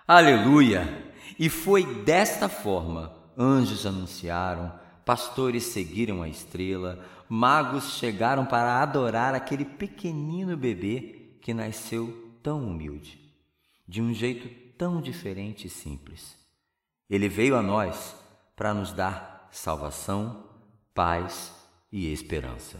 Aleluia! E foi desta forma: anjos anunciaram, pastores seguiram a estrela, magos chegaram para adorar aquele pequenino bebê que nasceu tão humilde, de um jeito tão diferente e simples. Ele veio a nós para nos dar salvação, paz e esperança.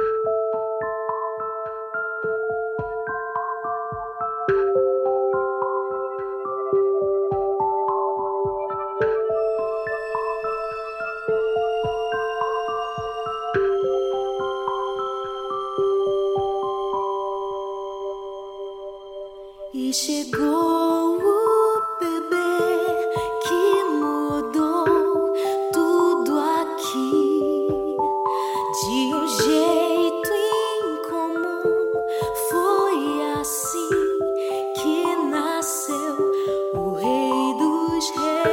E chegou o bebê que mudou tudo aqui. De um jeito incomum, foi assim que nasceu o Rei dos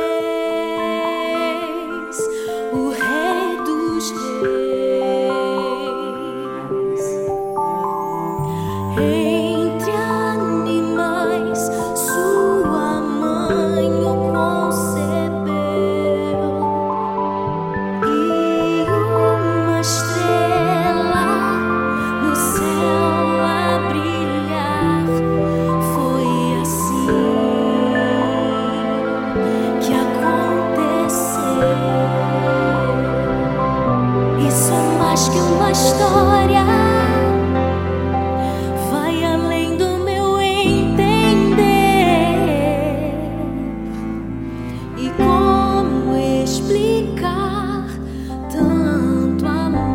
Reis, o Rei dos Reis. Entre animais, sua mãe o concebeu, e uma estrela no céu a brilhar. Foi assim que aconteceu. Isso é mais que uma história. Vai além do meu entender. E como explicar tanto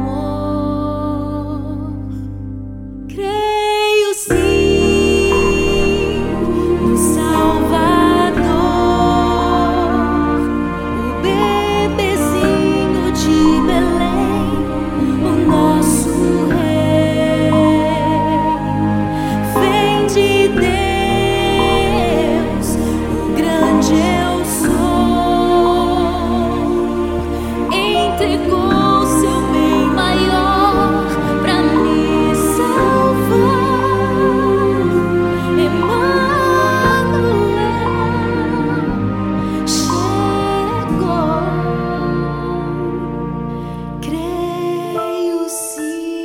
amor? Creio sim no Salvador, o bebezinho de Belém, o nosso Rei. Vem de Deus, o grande eu sou. Entregou seu bem maior pra me salvar. Emmanuel chegou. Creio sim.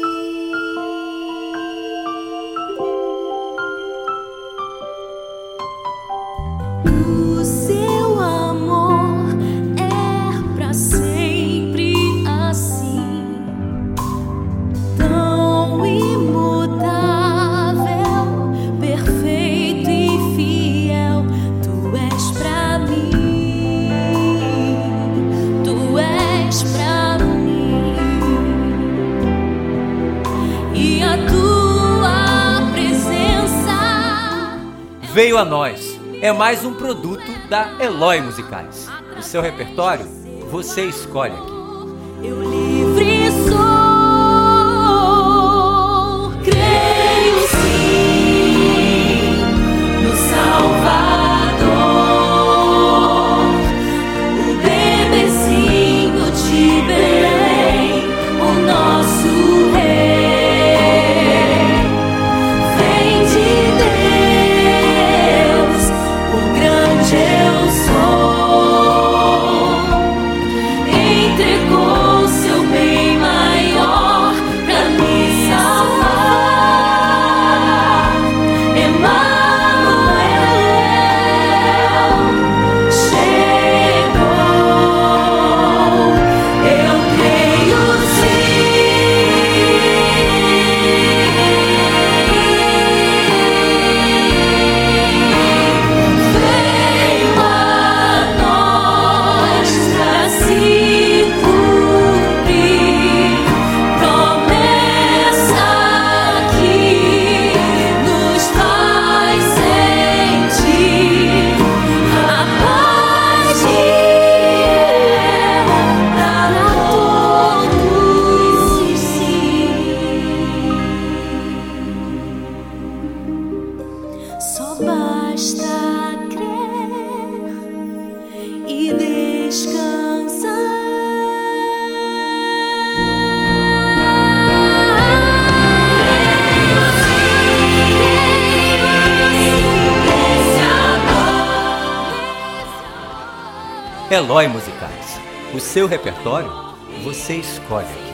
O seu amor é pra sempre assim, tão imutável, perfeito e fiel. Tu és pra mim, tu és pra mim, e a tua presença Veio a nós é mais um produto da Eloy Musicais. O seu repertório você escolhe aqui. eu livre sou. Creio sim no Salvador, o bebezinho de Belém, o nosso Rei. Vem de Deus, o grande eu sou. Entregou seu Eloy Musicais. O seu repertório, você escolhe aqui.